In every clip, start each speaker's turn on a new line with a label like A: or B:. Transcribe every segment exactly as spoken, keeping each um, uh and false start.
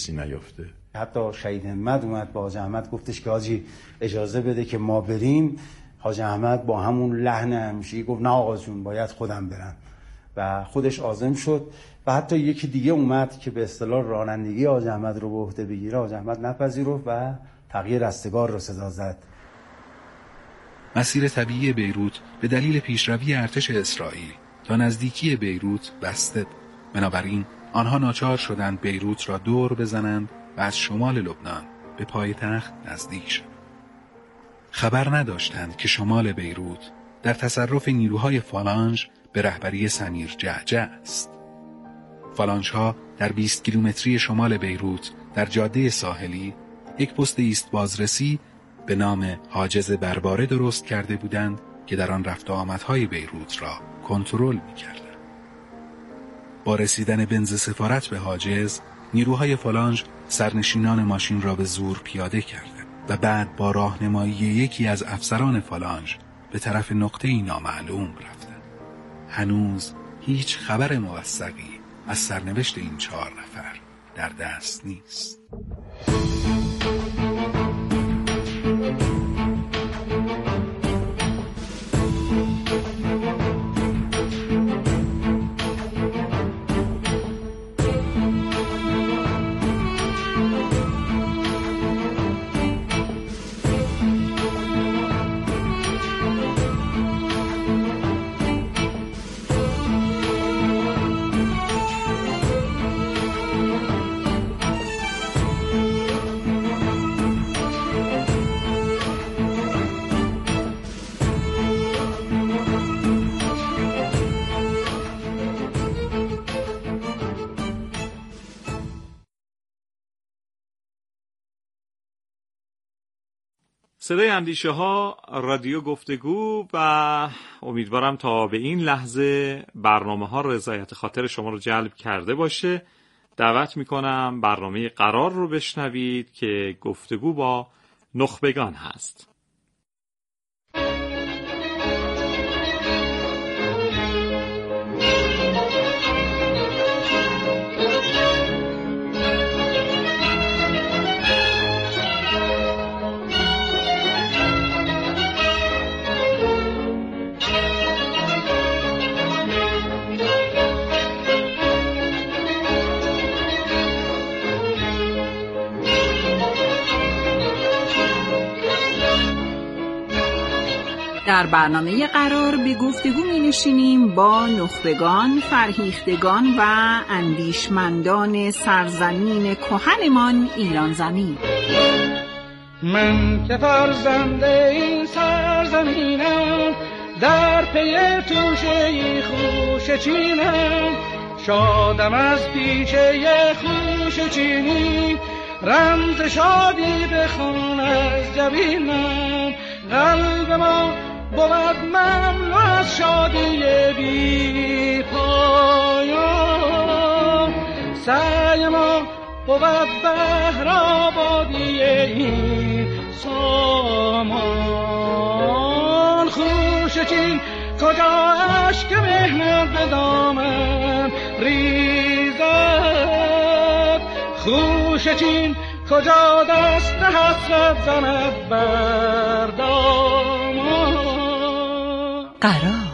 A: اتفاقی نیفته.
B: حتی شهید همت اومد با حاجی احمد گفتش که حاجی اجازه بده که ما بریم. حاجی احمد با همون لحن همیشگی گفت نه آقا جون باید خودم برم و خودش عازم شد. و حتی یکی دیگه اومد که به اصطلاح رانندگی حاجی احمد رو به عهده بگیره، حاجی احمد نپذیرفت و تغییر رستگار رو صدا زد.
C: مسیر طبیعی بیروت به دلیل پیشروی ارتش اسرائیل تا نزدیکی بیروت بسته بود. بنابراین آنها ناچار شدند بیروت را دور بزنند و از شمال لبنان به پایتخت نزدیک شوند. خبر نداشتند که شمال بیروت در تصرف نیروهای فالانژ به رهبری سمیر جعجع است. فالانژها در بیست کیلومتری شمال بیروت در جاده ساحلی یک پست ایست بازرسی به نام حاجز برباره درست کرده بودند که در آن رفت و آمدهای بیروت را کنترل می‌کردند. با رسیدن بنز سفارت به حاجز، نیروهای فالانژ سرنشینان ماشین را به زور پیاده کردند و بعد با راهنمایی یکی از افسران فالانژ به طرف نقطه‌ای نامعلوم رفتند. هنوز هیچ خبر موثقی از سرنوشت این چهار نفر در دست نیست.
D: صدای اندیشه ها، رادیو گفتگو و امیدوارم تا به این لحظه برنامه ها رضایت خاطر شما رو جلب کرده باشه. دعوت میکنم برنامه قرار رو بشنوید که گفتگو با نخبگان هست.
E: در برنامه قرار به گفتگو می نشینیم با نخبگان، فرهیختگان و اندیشمندان سرزمین کهنمان ایران زمین.
F: من که فرزند این سرزمینم، در پی توشه خوش چینم، شادم از پیشه خوش چینی، رمز شادی بخون از جبینم. قلب ما بود مملو از شادی بی پایان، سعی ما بود بهر آبادی این سامان. خوش چین کجا اشک مهنت به دامن ریزد، خوش چین کجا دست حسرت زند بر دامان.
E: قرار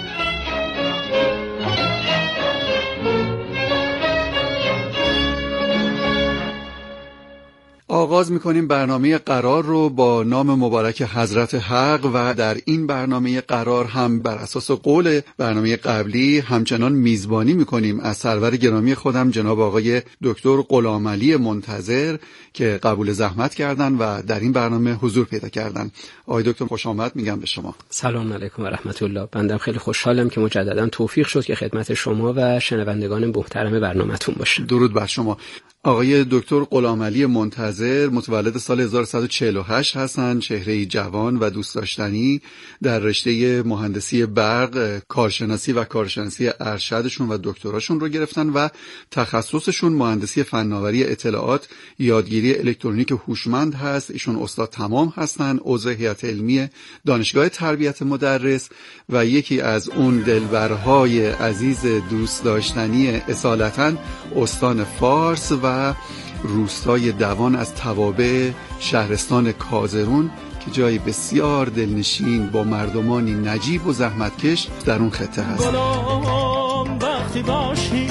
G: آغاز میکنیم برنامه قرار رو با نام مبارک حضرت حق و در این برنامه قرار هم بر اساس قول برنامه قبلی همچنان میزبانی میکنیم از سرور گرامی خودم جناب آقای دکتر غلامعلی منتظر که قبول زحمت کردن و در این برنامه حضور پیدا کردن. آقای دکتر خوش آمد میگم به شما.
H: سلام علیکم و رحمت الله. بنده خیلی خوشحالم که مجددا توفیق شد که خدمت شما و شنوندگان محترم برنامه‌تون باشم.
G: درود بر شما. آقای دکتر غلامعلی منتظر متولد سال هزار و صد و چهل و هشت هستند، چهره‌ای جوان و دوست داشتنی. در رشته مهندسی برق کارشناسی و کارشناسی ارشدشون و دکتراشون رو گرفتن و تخصصشون مهندسی فناوری اطلاعات، یادگیری الکترونیک هوشمند هست. ایشون استاد تمام هستن، عضو هیئت علمی دانشگاه تربیت مدرس و یکی از اون دلبرهای عزیز دوست داشتنی اصالتاً استان فارس و و روستای دوان از توابع شهرستان کازرون که جایی بسیار دلنشین با مردمانی نجیب و زحمتکش در اون خطه هست.
A: گلام وقتی باشی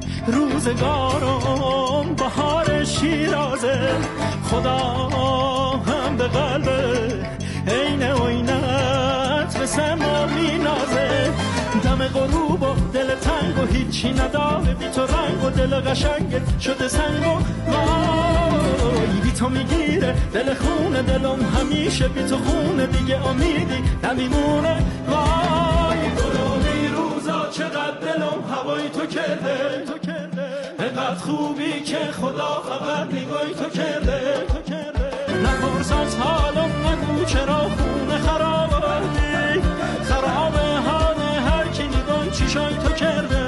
A: روزگارم بهار شیرازه، خدا هم به قلب عین عینت به سما مینازه، دم غروب و دل تنگ و هیچی نداره بی تو رنگ و دل قشنگت شده سنگ و وای بی تو میگیره دل خونه دلم همیشه بی تو خونه دیگه امیدی نمیمونه، وای گلومی روزا چقدر دلم هوای تو کرده تو کرده، اینقدر خوبی که خدا فقط نگاهی تو کرده تو کرده، نپرس از حالم نگو چرا خونه خرابه خرابه حال هر کی نگاهی چیشای تو کرده.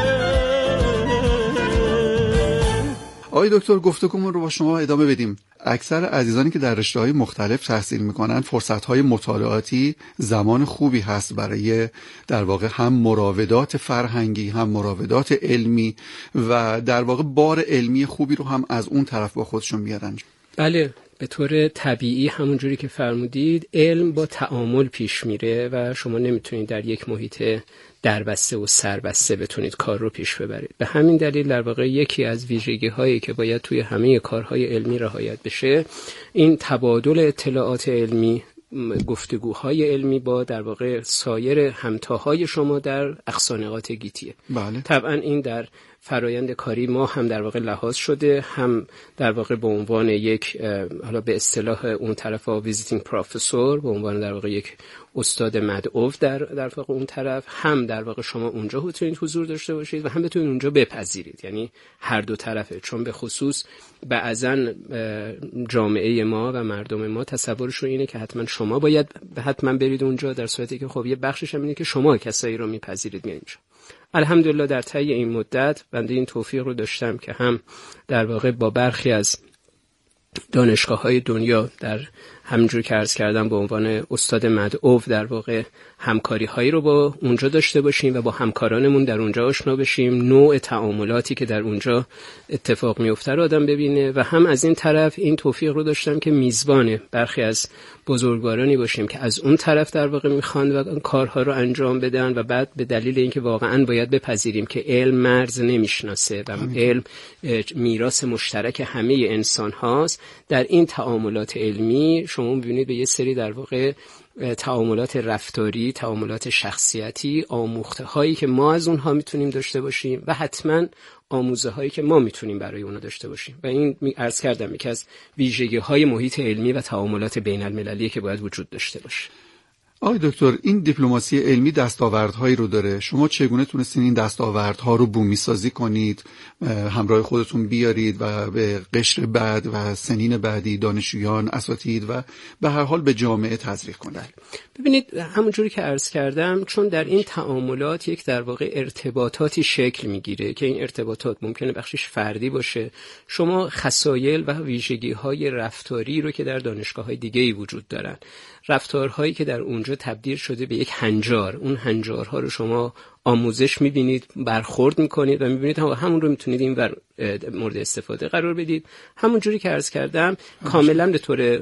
G: آقای دکتر گفتگومون رو با شما ادامه بدیم. اکثر عزیزانی که در رشته‌های مختلف تحصیل می‌کنن فرصت‌های مطالعاتی زمان خوبی هست برای در واقع هم مراودات فرهنگی هم مراودات علمی و در واقع بار علمی خوبی رو هم از اون طرف با خودشون میارن.
H: بله، به طور طبیعی همونجوری که فرمودید علم با تعامل پیش میره و شما نمیتونید در یک محیط دربسته و سربسته بتونید کار رو پیش ببرید. به همین دلیل در واقع یکی از ویژگی هایی که باید توی همه کارهای علمی رعایت بشه این تبادل اطلاعات علمی، گفتگوهای علمی با در واقع سایر همتاهای شما در اقصانقاط گیتیه.
G: بله.
H: طبعا این در فرایند کاری ما هم در واقع لحاظ شده، هم در واقع به عنوان یک حالا به اصطلاح اون طرف ویزیتینگ پروفسور، به عنوان در واقع یک استاد مدعو در در واقع اون طرف، هم در واقع شما اونجا بتونید حضور داشته باشید و هم بتونید اونجا بپذیرید، یعنی هر دو طرفه. چون به خصوص بعضا جامعه ما و مردم ما تصورشون اینه که حتما شما باید حتما برید اونجا، در صورتی که خب یه بخشش هم اینه که شما کسایی رو میپذیرید میاد اینجا. الحمدلله در طی این مدت بنده این توفیق رو داشتم که هم در واقع با برخی از دانشگاه‌های دنیا در همونجور که عرض کردم به عنوان استاد مدعو در واقع همکاری هایی رو با اونجا داشته باشیم و با همکارانمون در اونجا آشنا بشیم، نوع تعاملاتی که در اونجا اتفاق میفته رو آدم ببینه، و هم از این طرف این توفیق رو داشتم که میزبان برخی از بزرگوارانی باشیم که از اون طرف در واقع میخوان و کارها رو انجام بدن و بعد به دلیل اینکه واقعا باید بپذیریم که علم مرز نمیشناسه و علم میراث مشترک همه انسان هاست، در این تعاملات علمی شما می‌بینید به یه سری در واقع تعاملات رفتاری، تعاملات شخصیتی، آموخته هایی که ما از اونها میتونیم داشته باشیم و حتما آموزه هایی که ما میتونیم برای اونها داشته باشیم. و این عرض کردم یکی از ویژگی های محیط علمی و تعاملات بین المللی که باید وجود داشته باشه.
G: آقای دکتر، این دیپلماسی علمی دستاوردهایی رو داره. شما چگونه تونستین این دستاوردها رو بومی سازی کنید، همراه خودتون بیارید و به قشر بعد و سنین بعدی دانشجویان، اساتید و به هر حال به جامعه تزریق کنید؟
H: ببینید همونجوری که عرض کردم، چون در این تعاملات یک در واقع ارتباطاتی شکل میگیره که این ارتباطات ممکنه بخشش فردی باشه. شما خصایل و ویژگی‌های رفتاری رو که در دانشگاه‌های دیگه‌ای وجود دارن، رفتارهایی که در اونجا تبدیل شده به یک هنجار، اون هنجارها رو شما آموزش میبینید، برخورد میکنید و میبینید همون رو میتونید این بر مورد استفاده قرار بدید. همون جوری که عرض کردم کاملا به طور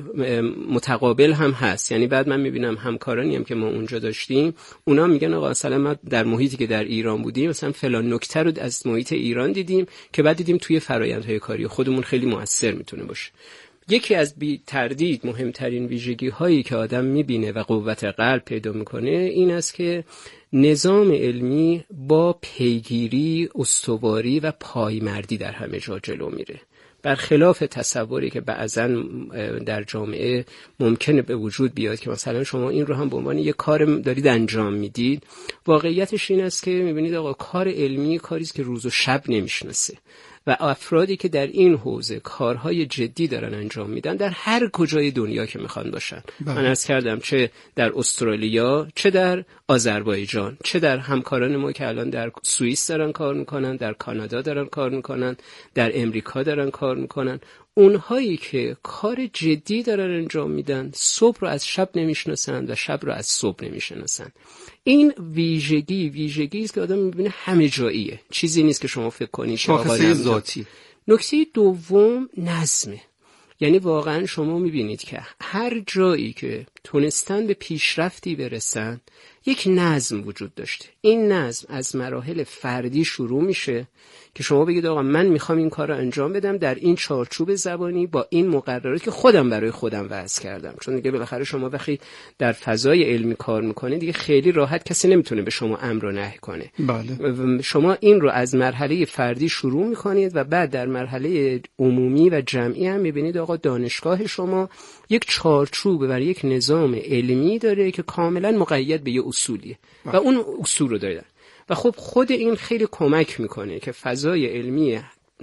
H: متقابل هم هست. یعنی بعد من میبینم همکارانی هم که ما اونجا داشتیم اونا میگن آقا مثلا ما در محیطی که در ایران بودیم مثلا فلان نکته رو از محیط ایران دیدیم که بعد دیدیم توی فرآیندهای کاری خودمون خیلی موثر میتونه باشه. یکی از بی تردید مهمترین ویژگی هایی که آدم میبینه و قوت قلب پیدا میکنه این است که نظام علمی با پیگیری، استواری و پایمردی در همه جا جلو میره، برخلاف تصوری که بعضا در جامعه ممکنه به وجود بیاد که مثلا شما این رو هم به عنوان یک کار دارید انجام میدید. واقعیتش این است که میبینید آقا کار علمی کاری است که روز و شب نمیشناسه و افرادی که در این حوزه کارهای جدی دارن انجام میدن در هر کجای دنیا که میخوان باشن. من عرض کردم چه در استرالیا، چه در آذربایجان، چه در همکاران ما که الان در سوئیس دارن کار میکنن، در کانادا دارن کار میکنن، در امریکا دارن کار میکنن. اونهایی که کار جدی دارن انجام میدن صبح رو از شب نمیشناسن و شب رو از صبح نمیشناسن. این ویژگی ویژگی است که آدم میبینه همه جاییه، چیزی نیست که شما فکر کنید
G: شاخصه ذاتی.
H: نکته دوم نظمه. یعنی واقعا شما میبینید که هر جایی که تونستن به پیشرفتی برسن یک نظم وجود داشته. این نظم از مراحل فردی شروع میشه که شما بگید آقا من میخوام این کار رو انجام بدم در این چارچوب زبانی با این مقررات که خودم برای خودم وضع کردم. چون دیگه بالاخره شما وقتی در فضای علمی کار میکنید دیگه خیلی راحت کسی نمیتونه به شما امر و نهی کنه. بله. شما این رو از مرحله فردی شروع میکنید و بعد در مرحله عمومی و جمعی هم میبینید آقا دانشگاه شما یک چارچوب و یک نظام علمی داره که کاملا مقید به یه اصولیه و اون اصول رو داره. و خب خود این خیلی کمک میکنه که فضای علمی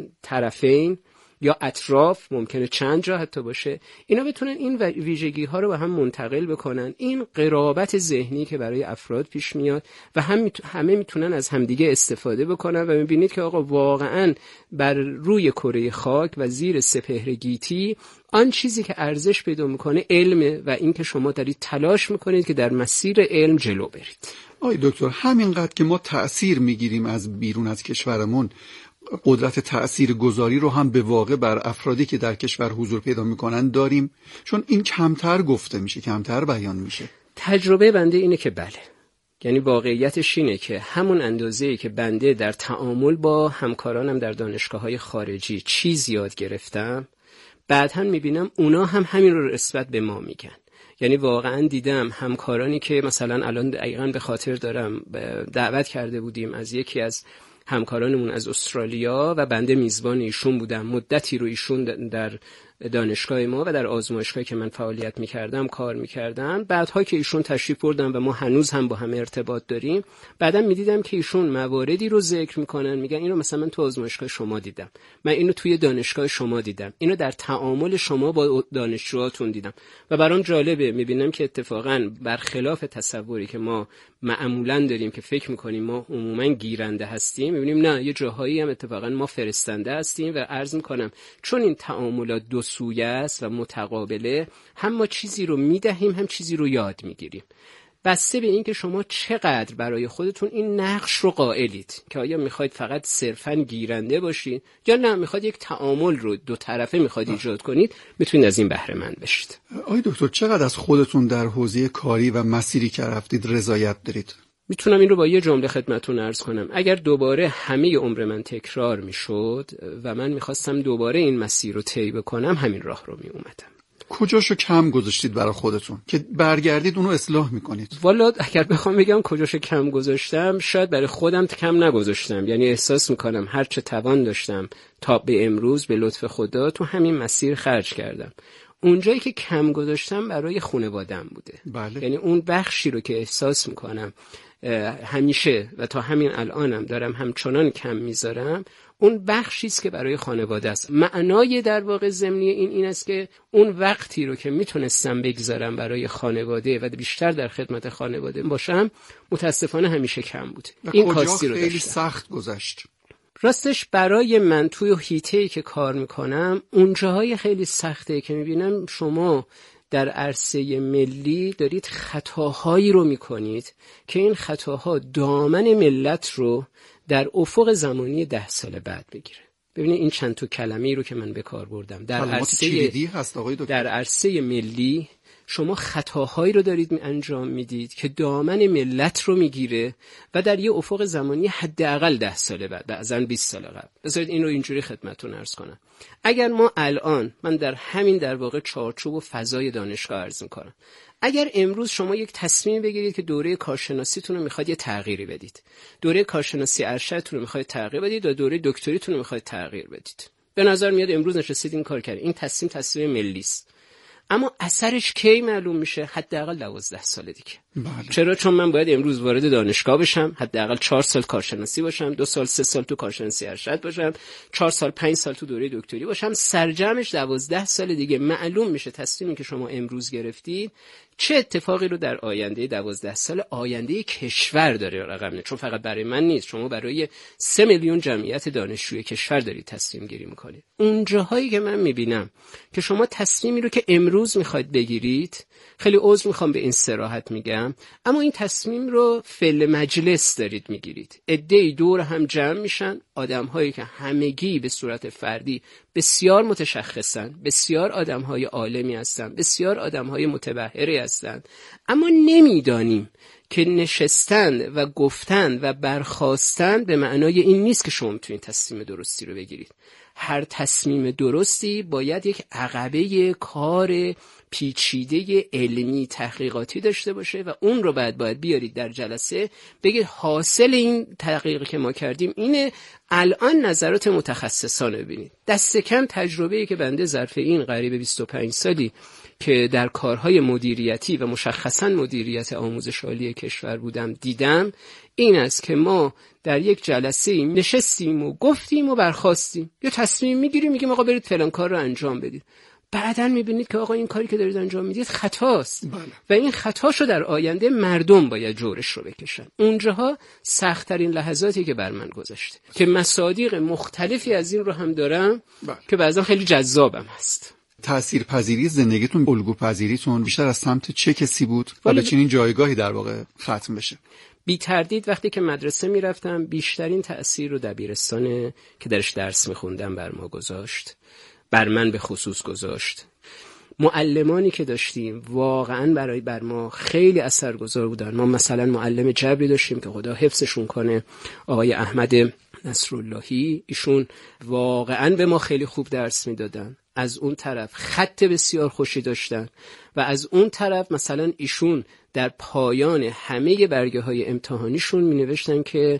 H: طرفین یا اطراف، ممکنه چند جا حتی باشه، اینا بتونن این ویژگی ها رو به هم منتقل بکنن. این قرابت ذهنی که برای افراد پیش میاد و هم همه میتونن از همدیگه استفاده بکنن و میبینید که آقا واقعا بر روی کره خاک و زیر سپهر گیتی آن چیزی که ارزش پیدا میکنه علمه و این که شما دارید تلاش میکنید که در مسیر علم جلو برید.
G: آی دکتر، همینقدر که ما تأثیر میگیریم از بیرون از کشورمون، قدرت تأثیر گذاری رو هم به واقع بر افرادی که در کشور حضور پیدا میکنن داریم، چون این کمتر گفته میشه، کمتر بیان میشه.
H: تجربه بنده اینه که بله، یعنی واقعیتش اینه که همون اندازه‌ای که بنده در تعامل با همکارانم در دانشگاه‌های خارجی چیز یاد گرفتم، بعداً میبینم اونا هم همین رو نسبت به ما میگن. یعنی واقعا دیدم همکارانی که مثلا الان دقیقاً به خاطر دارم دعوت کرده بودیم از یکی از همکارانمون از استرالیا و بنده میزبان ایشون بودم، مدتی رو ایشون در دانشگاه ما و در آزمایشگاهی که من فعالیت میکردم کار میکردم. بعدها که ایشون تشریف بردن و ما هنوز هم با هم ارتباط داریم، بعدا میدیدم که ایشون مواردی رو ذکر میکنن، میگن اینو مثلا من تو آزمایشگاه شما دیدم، من اینو توی دانشگاه شما دیدم، اینو در تعامل شما با دانشجوهاتون دیدم و برام جالبه. میبینم که اتفاقا برخلاف تصوری که ما معمولا داریم که فکر میکنیم ما عموما گیرنده هستیم، میبینیم نه، یه جاهایی هم اتفاقا ما فرستنده هستیم و عرض میکنم چون این تعاملات دو سویه است و متقابله، هم ما چیزی رو میدهیم هم چیزی رو یاد میگیریم، بسته به این که شما چقدر برای خودتون این نقش رو قائلید که آیا میخواید فقط صرفاً گیرنده باشید یا نه میخواید یک تعامل رو دو طرفه میخواید ایجاد کنید، میتونید از این بهره مند بشید.
G: آقای دکتر، چقدر از خودتون در حوزه کاری و مسیری که رفتید رضایت دارید؟
H: میتونم این رو با یه جمله خدمتتون عرض کنم. اگر دوباره همه عمر من تکرار میشد و من میخواستم دوباره این مسیر رو طی بکنم، همین راه رو میومدم.
G: کجاشو کم گذاشتید برای خودتون که برگردید اونو اصلاح میکنید؟
H: والا اگر بخوام بگم کجاشو کم گذاشتم، شاید برای خودم کم نگذاشتم. یعنی احساس میکنم هر چه توان داشتم تا به امروز به لطف خدا تو همین مسیر خرج کردم. اونجایی که کم گذاشتم برای خانواده‌ام بوده.
G: بله.
H: یعنی اون بخشی رو که احساس میکنم همیشه و تا همین الانم دارم همچنان کم میذارم، اون بخشی است که برای خانواده است. معنای در واقع ضمنی این این است که اون وقتی رو که میتونستم بگذارم برای خانواده و بیشتر در خدمت خانواده باشم، متاسفانه همیشه کم بود.
G: این کاستی رو خیلی سخت گذشت.
H: راستش برای من توی حیطه‌ای که کار میکنم، اون جاهای خیلی سخته که میبینم شما در عرصه ملی دارید خطاهایی رو میکنید که این خطاها دامن ملت رو در افق زمانی ده سال بعد بگیره. ببینید این چند تا کلمه‌ای رو که من به کار بردم در عرصه
G: هست آقای دکتر.
H: در عرصه ملی شما خطاهایی رو دارید انجام میدید که دامن ملت رو میگیره و در یه افق زمانی حداقل ده سال بعد، بعضاً بیست سال قبل. بذارید این رو اینجوری خدمتتون عرض کنم. اگر ما الان، من در همین در واقع چارچوب و فضای دانشگاه عرض میکنم، اگر امروز شما یک تصمیم بگیرید که دوره کارشناسیتون رو میخواید یه تغییری بدید، دوره کارشناسی ارشدتون رو میخواید تغییر بدید و دوره دکتریتون رو میخواید تغییر بدید، به نظر میاد امروز نشستید این کار کردید، این تصمیم تصمیم ملی است. اما اثرش کی معلوم میشه؟ حداقل دوازده سال دیگه.
G: بله.
H: چرا؟ چون من باید امروز وارد دانشگاه بشم، حداقل چهار سال کارشناسی باشم، دو سال سه سال تو کارشناسی ارشد باشم، چهار سال پنج سال تو دوره دکتری باشم، سرجمش دوازده سال دیگه معلوم میشه تصمیمی که شما امروز گرفتید چه اتفاقی رو در آینده دوازده سال آینده کشور داره رقم میده. چون فقط برای من نیست، شما برای سه میلیون جمعیت دانشجوی کشور دارید تصمیم گیری میکنید. اون جاهایی که من میبینم که شما تصمیمی رو که امروز امروز میخواید بگیرید، خیلی عذر میخوام به این صراحت میگم، اما این تصمیم رو فل مجلس دارید میگیرید. عده‌ای دور هم جمع میشن، آدم‌هایی که همگی به صورت فردی بسیار متشخصن، بسیار آدم‌های عالمی هستن، بسیار آدم‌های متبحری هستن، اما نمیدانیم که نشستن و گفتن و برخاستن به معنای این نیست که شما میتونید تصمیم درستی رو بگیرید. هر تصمیم درستی باید یک عقبه کار پیچیده علمی تحقیقاتی داشته باشه و اون رو بعد باید بیارید در جلسه بگید حاصل این تحقیقی که ما کردیم اینه. الان نظرات متخصصان رو ببینید. دست کم تجربه‌ای که بنده ظرف این قریب بیست و پنج سالی که در کارهای مدیریتی و مشخصاً مدیریت آموزش عالی کشور بودم دیدم این است که ما در یک جلسه نشستیم و گفتیم و برخاستیم، یا تصمیم میگیریم میگیم آقا برید فلان کار رو انجام بدید، بعداً میبینید که آقا این کاری که دارید انجام میدید خطاست. بله. و این خطاشو در آینده مردم باید جورش رو بکشن. اونجاها سخت‌ترین لحظاتی که بر من گذشته که مصادیق مختلفی از این رو هم دارم. بله. که بعضا خیلی جذابم هست.
G: تأثیرپذیری زندگیتون، الگوپذیریتون بیشتر از سمت چه کسی بود و به چنین جایگاهی در واقع ختم بشه؟
H: بی تردید وقتی که مدرسه میرفتم بیشترین تأثیر رو دبیرستان که درش درس میخوندم بر ما گذاشت، بر من به خصوص گذاشت. معلمانی که داشتیم واقعا برای بر ما خیلی اثرگذار بودن. ما مثلا معلم جبری داشتیم که خدا حفظشون کنه، آقای احمد نصراللهی، ایشون واقعا به ما خیلی خوب درس میدادن. از اون طرف خط بسیار خوشی داشتن و از اون طرف مثلا ایشون در پایان همه برگه های امتحانیشون می نوشتن که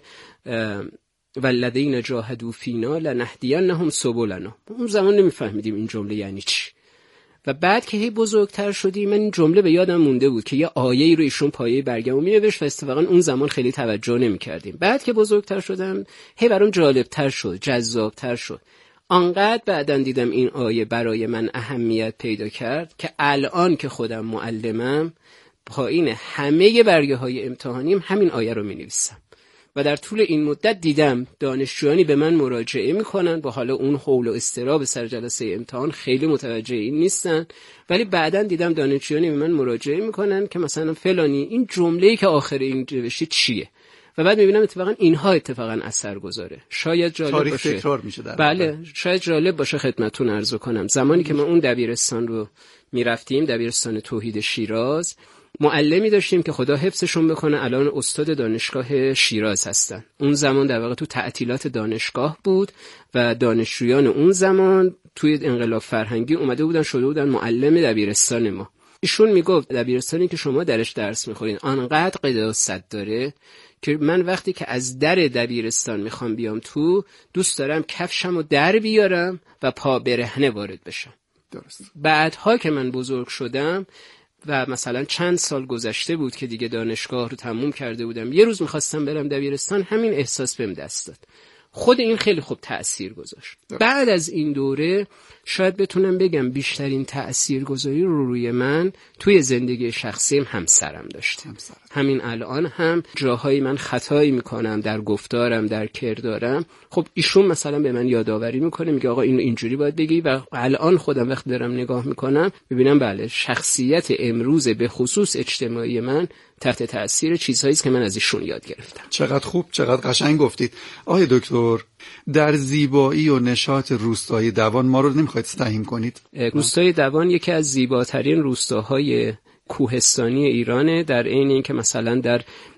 H: والذین جاهدوا فینا لنهدینهم سبلنا. اون زمان نمی فهمیدیم این جمله یعنی چی، و بعد که هی بزرگتر شدیم من این جمله به یادم مونده بود که یه آیه‌ای رو ایشون پایه برگه‌مو می‌نوشت و اتفاقا اون زمان خیلی توجه نمی‌کردیم. بعد که بزرگتر شدم هی برام جالب‌تر شد، جذاب‌تر شد. آنقدر بعداً دیدم این آیه برای من اهمیت پیدا کرد که الان که خودم معلمم پایین همه برگه‌های امتحانیم همین آیه رو می‌نویسم. و در طول این مدت دیدم دانشجویانی به من مراجعه میکنن با حالا اون حول و اضطراب سر جلسه امتحان خیلی متوجه این نیستن، ولی بعداً دیدم دانشجویانی به من مراجعه میکنن که مثلا فلانی این جمله‌ای که آخر این نوشتی چیه، و بعد میبینم اتفاقا اینها اتفاقا اثر گذاره. شاید جالب
G: تاریخ
H: باشه
G: تکرار میشه در
H: بله
G: واقع.
H: شاید جالب باشه خدمتتون عرض کنم زمانی که ما اون دبیرستان رو میرفتیم، دبیرستان توحید شیراز، معلمی داشتیم که خدا حفظشون بکنه الان استاد دانشگاه شیراز هستن. اون زمان در واقع تو تعطیلات دانشگاه بود و دانشجویان اون زمان توی انقلاب فرهنگی اومده بودن شده بودن معلم دبیرستان ما. ایشون میگفت دبیرستانی که شما درش درس میخورین آنقدر قداست داره که من وقتی که از در دبیرستان میخوام بیام تو دوست دارم کفشمو در بیارم و پا برهنه وارد بشم.
G: درست.
H: بعدها که من بزرگ شدم و مثلا چند سال گذشته بود که دیگه دانشگاه رو تموم کرده بودم، یه روز میخواستم برم دبیرستان، همین احساس بهم دست داد. خود این خیلی خوب تأثیر گذاشت. بعد از این دوره شاید بتونم بگم بیشترین تأثیرگذاری رو روی من توی زندگی شخصیم همسرم داشته. همسرم. همین الان هم جاهایی من خطایی میکنم در گفتارم، در کردارم، خب ایشون مثلا به من یادآوری میکنه، میگه آقا اینو اینجوری باید بگی، و الان خودم وقت دارم نگاه میکنم میبینم بله شخصیت امروز به خصوص اجتماعی من تحت تأثیر چیزهایی است که من از ایشون یاد گرفتم.
G: چقدر خوب، چقدر قشنگ گفتید. آقای دکتر، در زیبایی و نشاط روستای دوان ما رو نمیخواید سهم کنید؟
H: روستای دوان یکی از زیباترین روستاهای کوهستانی ایرانه، در عین اینکه مثلا در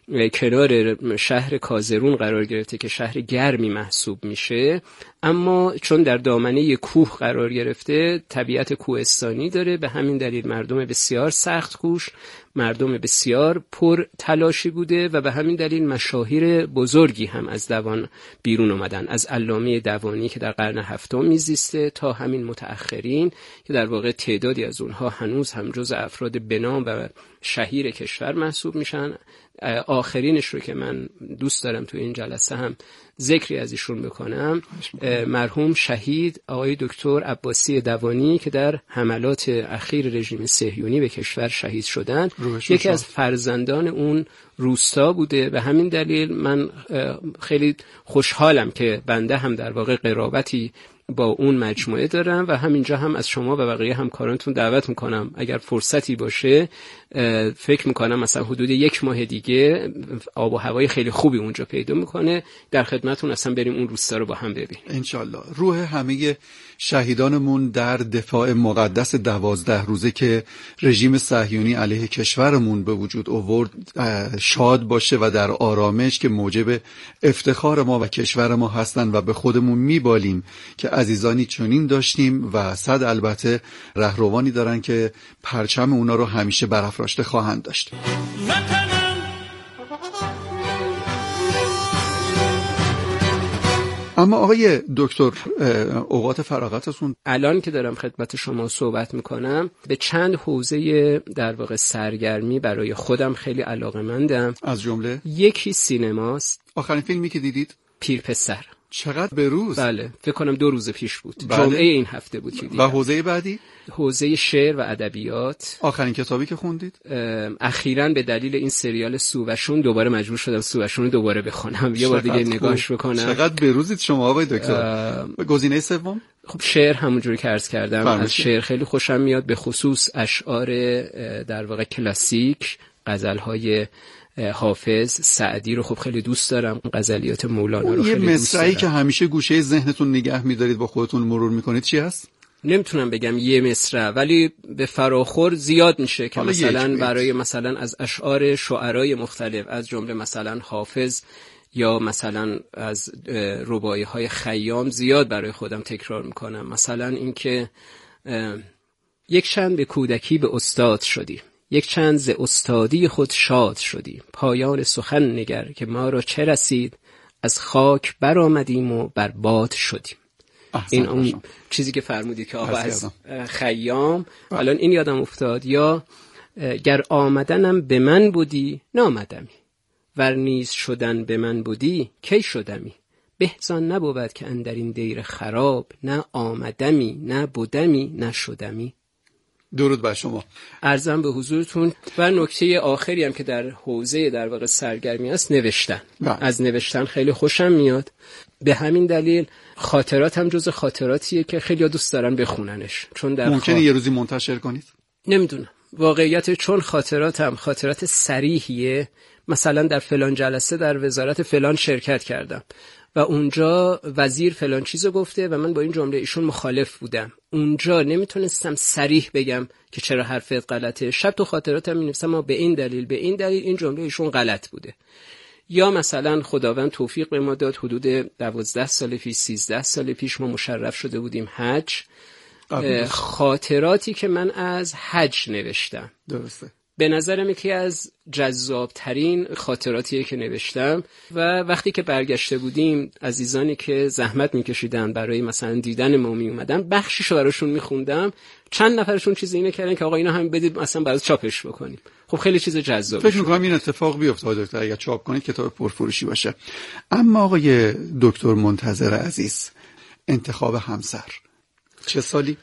H: کنار شهر کازرون قرار گرفته که شهر گرمی محسوب میشه، اما چون در دامنه کوه قرار گرفته طبیعت کوهستانی داره، به همین دلیل مردم بسیار سخت کوش، مردم بسیار پر تلاشی بوده و به همین دلیل مشاهیر بزرگی هم از دوان بیرون اومدن، از علامه دوانی که در قرن هفتم میزیسته تا همین متأخرین که در واقع تعدادی از اونها هنوز هم جز افراد بنام و شهیر کشور محسوب میشن. آخرینش رو که من دوست دارم تو این جلسه هم ذکری از ایشون بکنم، مرحوم شهید آقای دکتر عباسی دوانی که در حملات اخیر رژیم صهیونی به کشور شهید شدن، یکی از فرزندان اون روستا بوده. به همین دلیل من خیلی خوشحالم که بنده هم در واقع قرابتی با اون مجموعه دارم و همینجا هم از شما و بقیه همکارانتون دعوت میکنم اگر فرصتی باشه، فکر میکنم مثلا حدود یک ماه دیگه آب و هوای خیلی خوبی اونجا پیدا میکنه، در خدمتون اصلا بریم اون روستا رو با هم ببینیم
G: انشالله. روح همه شهیدانمون در دفاع مقدس دوازده روزه که رژیم صهیونی علیه کشورمون به وجود آورد شاد باشه و در آرامش که موجب افتخار ما و کشور ما هستن و به خودمون میبالیم که عزیزانی چنین داشتیم و صد البته رهروانی دارن که پرچم اونا رو همیشه برافراشته خواهند داشت. اما آقای دکتر اوقات فراغتتون
H: الان که دارم خدمت شما صحبت میکنم به چند حوزه در واقع سرگرمی برای خودم خیلی علاقه‌مندم.
G: از جمله
H: یکی سینماست.
G: آخرین فیلمی که دیدید؟
H: پیر پسر.
G: چقدر به روز؟
H: بله فکر کنم دو روز پیش بود.
G: بله.
H: جمعه این هفته بود که دیدم.
G: و حوزه بعدی؟
H: حوزه شعر و ادبیات.
G: آخرین کتابی که خوندید؟
H: اخیراً به دلیل این سریال سووشون دوباره مجبور شدم سووشون رو دوباره بخونم، یه بار دیگه نگاهش بکنم.
G: چقدر بروزید شما آقای دکتر. گزینه سوم؟
H: خب شعر همونجوری که عرض کردم فرمشی. از شعر خیلی خوشم میاد، به خصوص اشعار در واقع کلاسیک، غزل‌های حافظ، سعدی رو خب خیلی دوست دارم، غزلیات مولانا رو خیلی دوست دارم.
G: یه مصرعی که همیشه گوشه ذهنتون نگه می‌دارید با خودتون مرور می‌کنید چی هست؟
H: نمیتونم بگم یه مصرع، ولی به فراخور زیاد میشه که مثلا برای مثلا از اشعار شعرای مختلف از جمله مثلا حافظ یا مثلا از رباعی‌های خیام زیاد برای خودم تکرار میکنم. مثلا اینکه یک چند به کودکی به استاد شدی، یک چند ز استادی خود شاد شدی، پایان سخن نگر که ما را چه رسید، از خاک برآمدیم و بر باد شدیم. این اون باشم. چیزی که فرمودید که آقا از خیام. الان این یادم افتاد. یا گر آمدنم به من بودی نامدمی، ور نیز شدن به من بودی کی شدمی، بهزان نبود که اندر این دیر خراب، نه آمدمی نه بودمی نه شدمی.
G: درود بر شما.
H: عرضم به حضورتون. و نکته آخری هم که در حوزه در واقع سرگرمی است نوشتن. بله. از نوشتن خیلی خوشم میاد، به همین دلیل خاطرات هم جز خاطراتیه که خیلی دوست دارن بخوننش. چون در
G: ممکنه خوا... یه روزی منتشر کنید؟
H: نمیدونم واقعیت، چون خاطراتم خاطرات صریحیه. مثلا در فلان جلسه در وزارت فلان شرکت کردم و اونجا وزیر فلان چیزو گفته و من با این جمله ایشون مخالف بودم. اونجا نمیتونستم صریح بگم که چرا حرفت غلطه. شب تو خاطراتم می‌نویسم ما به این دلیل به این دلیل این جمله ایشون غلط بوده. یا مثلا خداوند توفیق به ما داد حدود دوازده سال پیش سیزده سال پیش ما مشرف شده بودیم حج. خاطراتی که من از حج نوشتم
G: درسته،
H: به نظرم یکی از جذابترین خاطراتیه که نوشتم. و وقتی که برگشته بودیم عزیزانی که زحمت میکشیدن برای مثلا دیدن ما می اومدن، بخشیشو براشون میخوندم، چند نفرشون چیزی اینو کردن که آقا اینا هم بدید مثلا برای چاپش بکنیم. خب خیلی چیز جذابه.
G: فکر می‌کنم این اتفاق بیفته دکتر اگه چاپ کنید کتاب پرفروشی باشه. اما آقای دکتر منتظر عزیز، انتخاب همسر چه سالی؟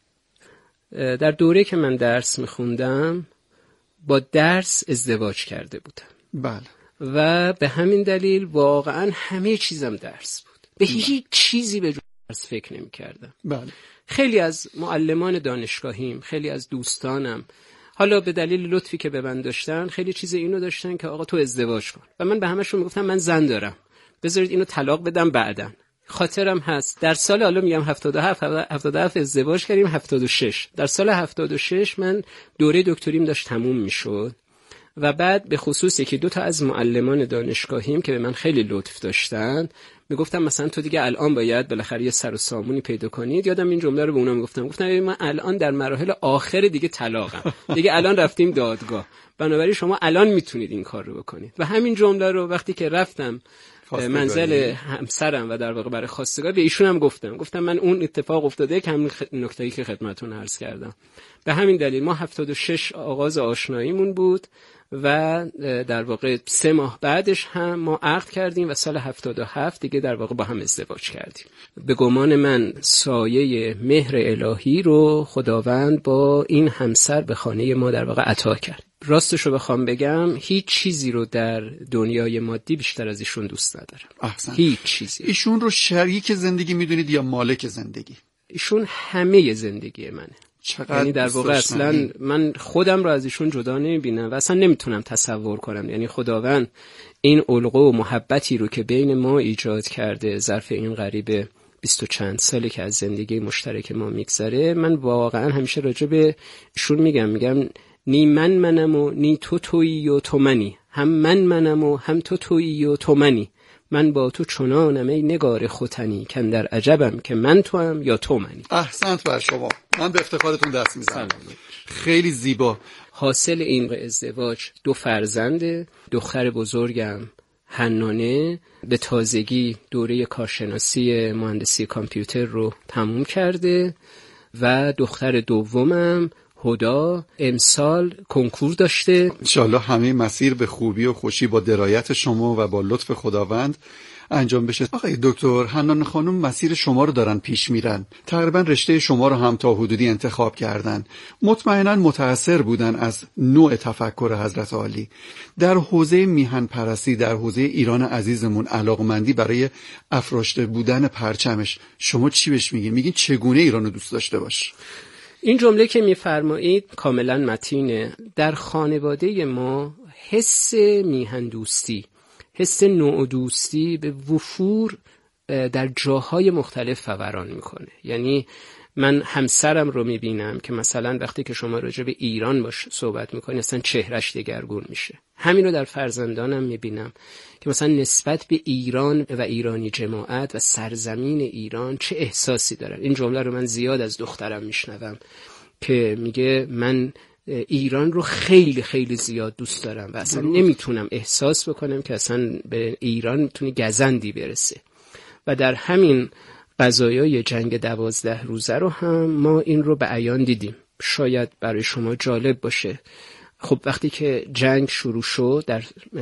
H: در دوره که من درس میخوندم با درس ازدواج کرده بودم.
G: بله.
H: و به همین دلیل واقعا همه چیزم درس بود. به هیچ چیزی به جز درس فکر نمی کردم.
G: بله.
H: خیلی از معلمان دانشگاهیم، خیلی از دوستانم، حالا به دلیل لطفی که به من داشتن خیلی چیز اینو داشتن که آقا تو ازدواج کن و من به همشون میگفتم من زن دارم، بذارید اینو طلاق بدم بعدن. خاطرم هست در سال حالا میگم هفتاد و هفت هفتاد و هفت ازدواج کردیم، هفتاد و شش در سال هفتاد و شش من دوره دکتریم داشت تموم میشد و بعد به خصوص یکی دو تا از معلمان دانشگاهیم که به من خیلی لطف داشتن میگفتم مثلا تو دیگه الان باید بالاخره یه سر و سامونی پیدا کنید. یادم این جمله رو به اونا میگفتم، گفتم من الان در مراحل آخر دیگه طلاقم، دیگه الان رفتیم دادگاه، بنابراین شما الان میتونید این کار رو بکنید. و همین جمله رو وقتی که رفتم منزل همسرم و در واقع برای خواستگار به ایشون هم گفتم گفتم من اون اتفاق افتاده که همین نکته‌ای که خدمتتون عرض کردم. به همین دلیل ما هفتاد و شش آغاز آشناییمون بود و در واقع سه ماه بعدش هم ما عقد کردیم و سال هفتاد و هفت دیگه در واقع با هم ازدواج کردیم. به گمان من سایه مهر الهی رو خداوند با این همسر به خانه ما در واقع عطا کرد. راستش رو بخوام بگم هیچ چیزی رو در دنیای مادی بیشتر از ایشون دوست ندارم.
G: احسن.
H: هیچ چیزی.
G: ایشون رو شریک زندگی میدونید یا مالک زندگی؟
H: ایشون همه زندگی منه. یعنی در واقع اصلا من خودم رو از ایشون جدا نمیبینم و اصلا نمیتونم تصور کنم. یعنی خداوند این علقه و محبتی رو که بین ما ایجاد کرده ظرف این قریب بیست و چند سالی که از زندگی مشترک ما میگذره، من واقعا همیشه راجع به ایشون میگم میگم نی من منم و نی تو تویی و تو منی، هم من منم و هم تو تویی و تو منی، من با تو چنانم ای نگار ختنی، کن در عجبم که من تو هم یا تو منی.
G: احسنت بر شما، من به افتخارتون دست میزنم. خیلی زیبا.
H: حاصل این ازدواج دو فرزند، دختر بزرگم حنانه به تازگی دوره کارشناسی مهندسی کامپیوتر رو تموم کرده و دختر دومم هدا امسال کنکور داشته. انشالله همه مسیر به خوبی و خوشی با درایت شما و با لطف خداوند انجام بشه. آقای دکتر، حنان خانم مسیر شما رو دارن پیش میرن، تقریبا رشته شما رو هم تا حدودی انتخاب کردن، مطمئنا متأثر بودن از نوع تفکر حضرت عالی. در حوزه میهن پرستی، در حوزه ایران عزیزمون علاقمندی برای افراشته بودن پرچمش، شما چی بهش میگین؟ میگین چگونه ایران رو دوست داشته باش؟ این جمله که میفرمایید کاملا متینه. در خانواده ما حس میهن دوستی، حس نوع دوستی به وفور در جاهای مختلف فوران میکنه. یعنی من همسرم رو میبینم که مثلا وقتی که شما راجع به ایران باش صحبت میکنی اصلا چهرش دگرگون میشه. همین رو در فرزندانم میبینم که مثلا نسبت به ایران و ایرانی جماعت و سرزمین ایران چه احساسی دارن. این جمله رو من زیاد از دخترم میشنوم که میگه من ایران رو خیلی خیلی زیاد دوست دارم و اصلا نمیتونم احساس بکنم که اصلا به ایران میتونه گزندی برسه. و در همین قضایای جنگ دوازده روزه رو هم ما این رو به عیان دیدیم. شاید برای شما جالب باشه، خب وقتی که جنگ شروع شد در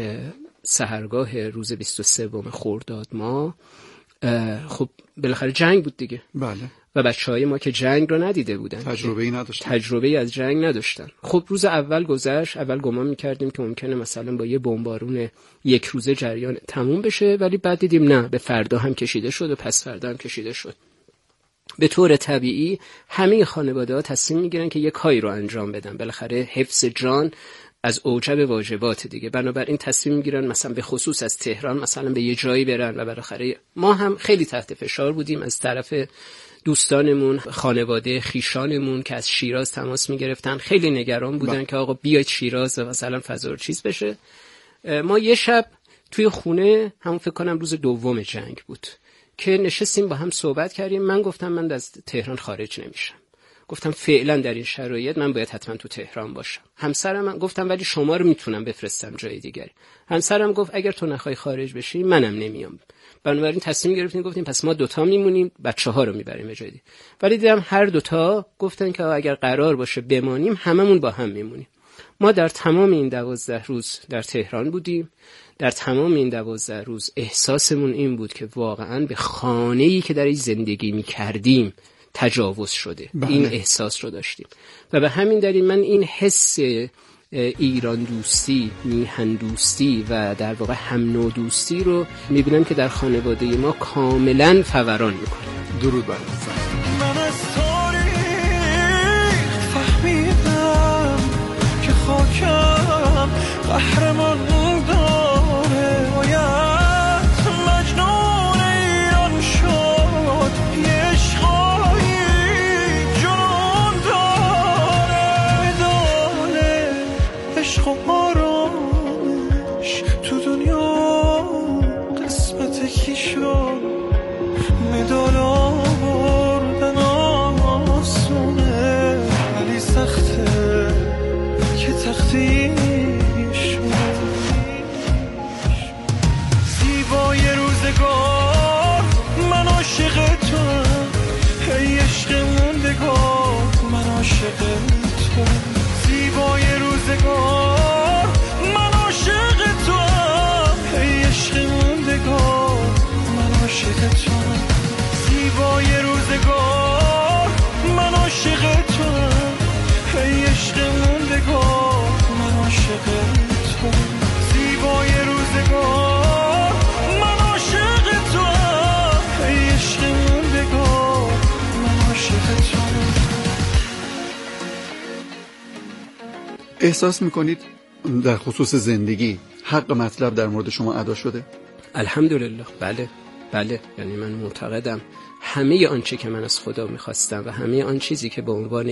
H: سحرگاه روز بیست و سوم خرداد ما، خب بالاخره جنگ بود دیگه. بله. و بچه‌های ما که جنگ رو ندیده بودن، تجربه‌ای نداشتن، تجربه‌ای از جنگ نداشتن. خب روز اول گذشت، اول گمان می‌کردیم که ممکنه مثلا با یه بمبارون یک روزه جریان تموم بشه، ولی بعد دیدیم نه، به فردا هم کشیده شد و پس فردا هم کشیده شد. به طور طبیعی همه خانواده‌ها تصمیم می‌گیرن که یک کاری رو انجام بدن، بالاخره حفظ جان از اوجب واجبات دیگه. بنابراین تصمیم می‌گیرن مثلا به خصوص از تهران مثلا به یه جایی برن و بالاخره ما هم خیلی تحت فشار بودیم از طرف دوستانمون، خانواده خیشانمون که از شیراز تماس می‌گرفتن، خیلی نگران بودن با. که آقا بیاید شیراز و مثلا فضا چیز بشه. ما یه شب توی خونه، همون فکر کنم روز دوم جنگ بود، که نشستیم با هم صحبت کردیم. من گفتم من از تهران خارج نمیشم، گفتم فعلا در این شرایط من باید حتما تو تهران باشم. همسرم من گفتم ولی شما رو میتونم بفرستم جای دیگری. همسرم گفت اگر تو نخوای خارج بشی منم نمیام. بنابراین تصمیم گرفتیم گفتیم پس ما دوتا میمونیم، بچه‌ها رو میبریم جای دیگه. ولی دیدم هر دوتا گفتن که اگر قرار باشه بمانیم هممون با هم میمونیم. ما در تمام این دوازده روز در تهران بودیم. در تمام این دوازده روز احساسمون این بود که واقعاً به خانه‌ای که در این زندگی می‌کردیم تجاوز شده. بله. این احساس رو داشتیم و به همین دلیل من این حس ایران دوستی، میهن دوستی و در واقع هم نوع دوستی رو میبینم که در خانواده ما کاملا فوران میکنه. درود بر
A: من از تاریخ فهمیدم که خاکم قهرمان داره، باید مجنون ایران شد، یه عشقایی جنون داره، داره عشق و آرامش تو دنیا قسمت کی شد، مدال آوردن آسونه ولی سخته که تختی شد. زیبای روزگار من عاشق توام، ای عشق موندگار من عاشق توام. زیبای روزگار من عاشق توام، ای عشق موندگار من عاشق توام. زیبای روزگار من عاشق توام، ای عشق موندگار من عاشق تو زیبای روزگار من عاشق تو ای عشق موندگار من عاشق تو.
G: احساس میکنید در خصوص زندگی حق مطلب در مورد شما ادا شده؟
H: الحمدلله بله بله. یعنی من معتقدم همه آنچه که من از خدا میخواستم و همه آن چیزی که به عنوان